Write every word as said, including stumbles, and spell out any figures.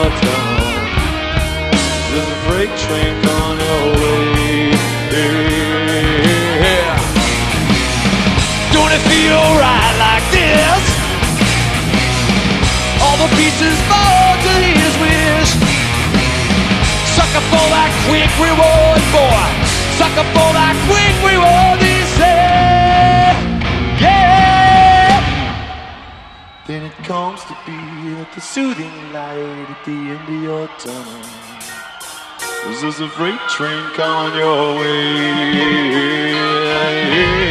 your tunnel. There's a freight train coming your way. Yeah. Don't it feel right like this? All the pieces fall to his wish. Sucker for that quick reward, boy. Sucker for that quick reward, he said. Yeah. Then it comes to be that the soothing light at the end of your tunnel. This is a freight train coming your way.